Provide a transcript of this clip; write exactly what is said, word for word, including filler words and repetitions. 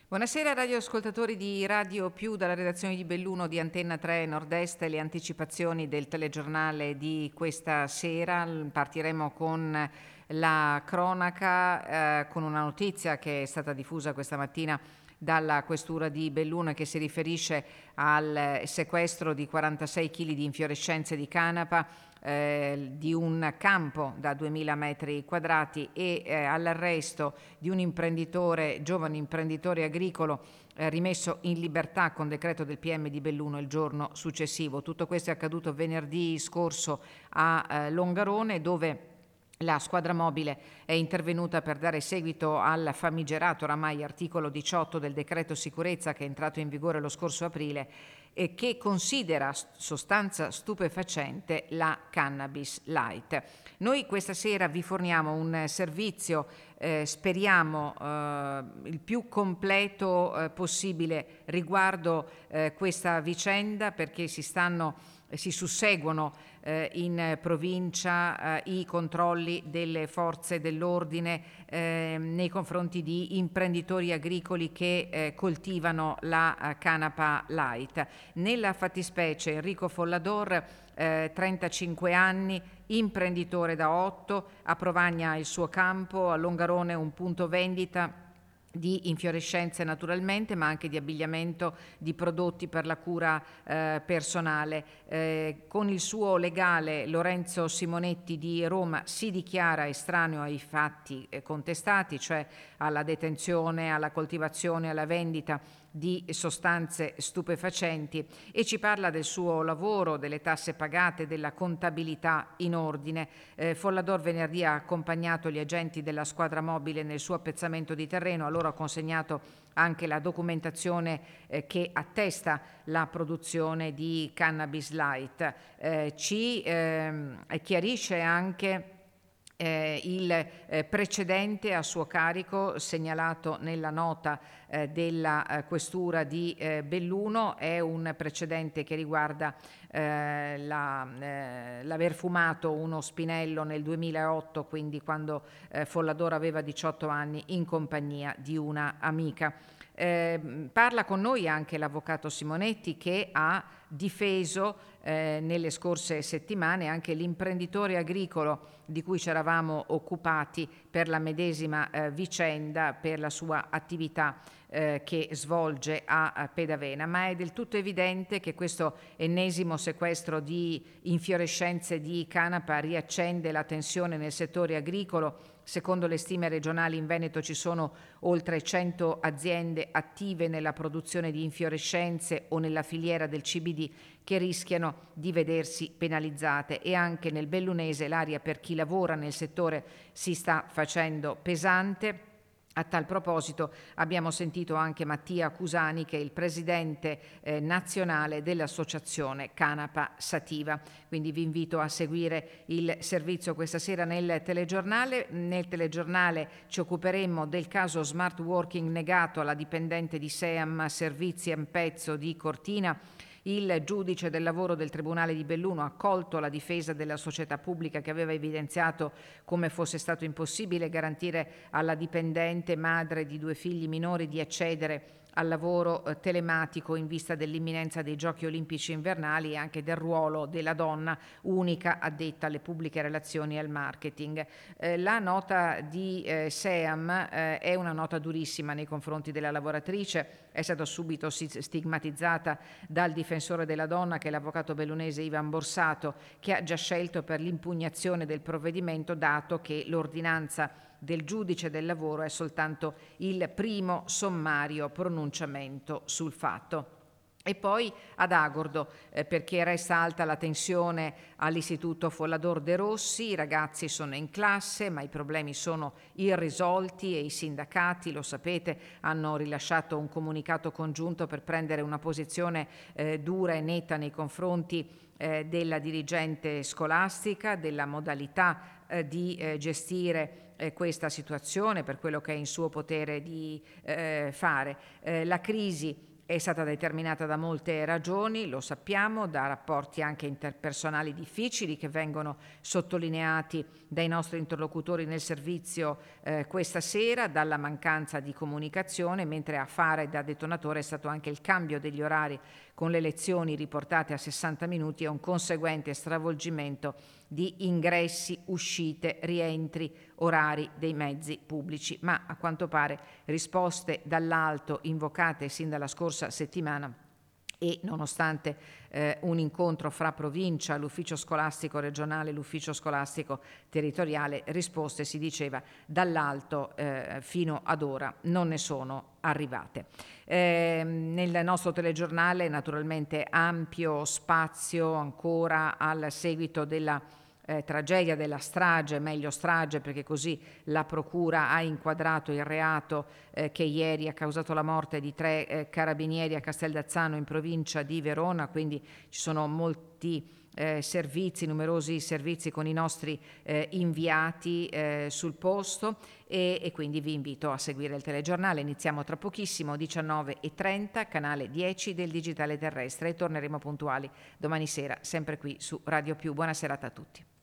Buonasera radioascoltatori di Radio Più dalla redazione di Belluno di Antenna tre Nord-Est, le anticipazioni del telegiornale di questa sera. Partiremo con la cronaca eh, con una notizia che è stata diffusa questa mattina dalla questura di Belluno e che si riferisce al sequestro di quarantasei chili di infiorescenze di canapa eh, di un campo da duemila metri quadrati e eh, all'arresto di un imprenditore, giovane imprenditore agricolo eh, rimesso in libertà con decreto del P M di Belluno il giorno successivo. Tutto questo è accaduto venerdì scorso a eh, Longarone, dove la squadra mobile è intervenuta per dare seguito al famigerato oramai articolo diciotto del decreto sicurezza che è entrato in vigore lo scorso aprile e che considera sostanza stupefacente la cannabis light. Noi questa sera vi forniamo un servizio, eh, speriamo eh, il più completo eh, possibile riguardo eh, questa vicenda, perché si stanno si susseguono eh, in provincia eh, i controlli delle forze dell'ordine eh, nei confronti di imprenditori agricoli che eh, coltivano la eh, canapa light. Nella fattispecie Enrico Follador, eh, trentacinque anni, imprenditore da otto, a Provagna il suo campo, a Longarone un punto vendita di infiorescenze naturalmente, ma anche di abbigliamento, di prodotti per la cura eh, personale. Eh, con il suo legale Lorenzo Simonetti di Roma si dichiara estraneo ai fatti eh, contestati, cioè alla detenzione, alla coltivazione, alla vendita di sostanze stupefacenti, e ci parla del suo lavoro, delle tasse pagate, della contabilità in ordine. Eh, Follador venerdì ha accompagnato gli agenti della squadra mobile nel suo appezzamento di terreno, a loro ha consegnato anche la documentazione eh, che attesta la produzione di cannabis light. Eh, ci ehm, chiarisce anche Eh, il eh, precedente a suo carico segnalato nella nota eh, della eh, questura di eh, Belluno. È un precedente che riguarda eh, la, eh, l'aver fumato uno spinello nel duemilaotto, quindi quando eh, Follador aveva diciotto anni, in compagnia di una amica. Eh, parla con noi anche l'avvocato Simonetti, che ha difeso eh, nelle scorse settimane anche l'imprenditore agricolo di cui ci eravamo occupati per la medesima eh, vicenda, per la sua attività eh, che svolge a, a Pedavena. Ma è del tutto evidente che questo ennesimo sequestro di infiorescenze di canapa riaccende la tensione nel settore agricolo. Secondo le stime regionali in Veneto ci sono oltre cento aziende attive nella produzione di infiorescenze o nella filiera del C B D che rischiano di vedersi penalizzate, e anche nel bellunese l'aria per chi lavora nel settore si sta facendo pesante. A tal proposito abbiamo sentito anche Mattia Cusani, che è il presidente eh, nazionale dell'associazione Canapa Sativa. Quindi vi invito a seguire il servizio questa sera nel telegiornale. Nel telegiornale ci occuperemo del caso smart working negato alla dipendente di SEAM Servizi Ampezzo di Cortina. Il giudice del lavoro del Tribunale di Belluno ha accolto la difesa della società pubblica, che aveva evidenziato come fosse stato impossibile garantire alla dipendente, madre di due figli minori, di accedere al lavoro eh, telematico in vista dell'imminenza dei Giochi Olimpici invernali e anche del ruolo della donna unica addetta alle pubbliche relazioni e al marketing. Eh, la nota di eh, SEAM eh, è una nota durissima nei confronti della lavoratrice. È stata subito stigmatizzata dal difensore della donna, che è l'avvocato bellunese Ivan Borsato, che ha già scelto per l'impugnazione del provvedimento, dato che l'ordinanza del giudice del lavoro è soltanto il primo sommario pronunciamento sul fatto. E poi ad Agordo, eh, perché resta alta la tensione all'Istituto Follador De Rossi. I ragazzi sono in classe, ma i problemi sono irrisolti e i sindacati, lo sapete, hanno rilasciato un comunicato congiunto per prendere una posizione eh, dura e netta nei confronti eh, della dirigente scolastica, della modalità eh, di eh, gestire eh, questa situazione per quello che è in suo potere di eh, fare. Eh, la crisi È stata determinata da molte ragioni, lo sappiamo, da rapporti anche interpersonali difficili che vengono sottolineati dai nostri interlocutori nel servizio eh, questa sera, dalla mancanza di comunicazione, mentre a fare da detonatore è stato anche il cambio degli orari con le lezioni riportate a sessanta minuti e un conseguente stravolgimento di ingressi, uscite, rientri, orari dei mezzi pubblici, ma a quanto pare risposte dall'alto invocate sin dalla scorsa settimana e nonostante eh, un incontro fra provincia, l'ufficio scolastico regionale e l'ufficio scolastico territoriale, risposte, si diceva, dall'alto eh, fino ad ora non ne sono arrivate. Eh, nel nostro telegiornale naturalmente ampio spazio ancora al seguito della Eh, tragedia della strage, meglio strage perché così la procura ha inquadrato il reato eh, che ieri ha causato la morte di tre eh, carabinieri a Casteldazzano in provincia di Verona, quindi ci sono molti eh, servizi, numerosi servizi con i nostri eh, inviati eh, sul posto e, e quindi vi invito a seguire il telegiornale. Iniziamo tra pochissimo, diciannove e trenta, canale dieci del Digitale Terrestre e torneremo puntuali domani sera sempre qui su Radio Più. Buona serata a tutti.